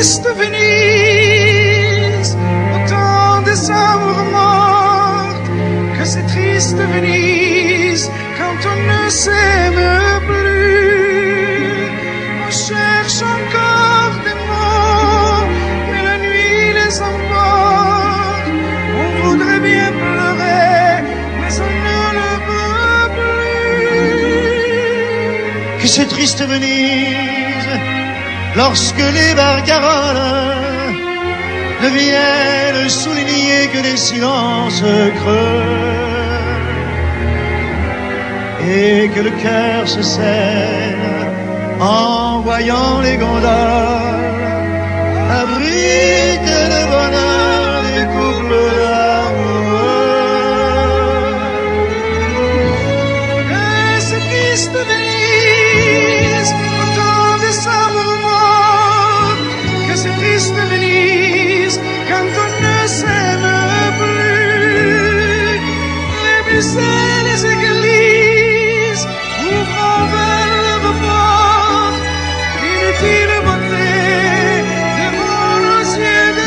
triste Venise, au temps des amours mortes, que c'est triste Venise, quand on ne s'aime plus. On cherche encore des mots, mais la nuit les emporte. On voudrait bien pleurer, mais on ne le peut plus. Que c'est triste Venise, lorsque les barcaroles ne viennent souligner que des silences creux, et que le cœur se serre en voyant les gondoles abritent le bonheur des couples amoureux. Et c'est triste Venise, au temps des amours morts, que c'est triste Venise, quand on ne s'aime plus. Les musées, les églises ouvrant vers leurs portes, inutile beauté devant nos yeux de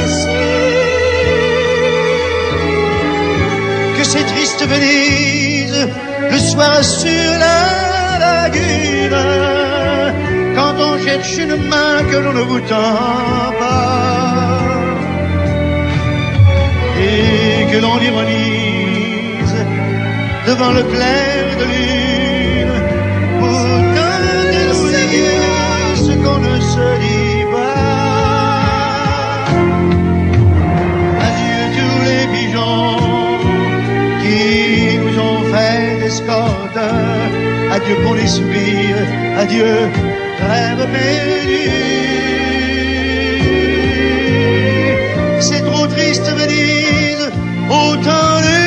cire. Que c'est triste Venise, le soir sur la lagune, quand on cherche une main que l'on ne vous tend pas, et que l'on ironise devant le clair de lune, pour tenter de vous dire ce qu'on ne se dit pas. Adieu tous les pigeons qui nous ont fait escorte, adieu pour les soupirs, adieu rêve perdu. C'est trop triste Venise, autant de